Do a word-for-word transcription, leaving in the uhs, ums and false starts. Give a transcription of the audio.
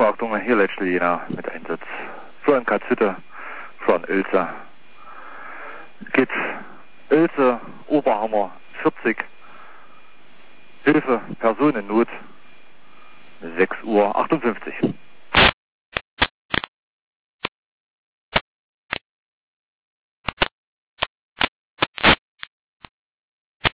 Notbeachtung, hier letzte Jena mit Einsatz. Florian Katzhütte, von Oelze. Geht Oelze, Oberhammer, vierzig. Hilfe, Person in Not, sechs Uhr achtundfünfzig.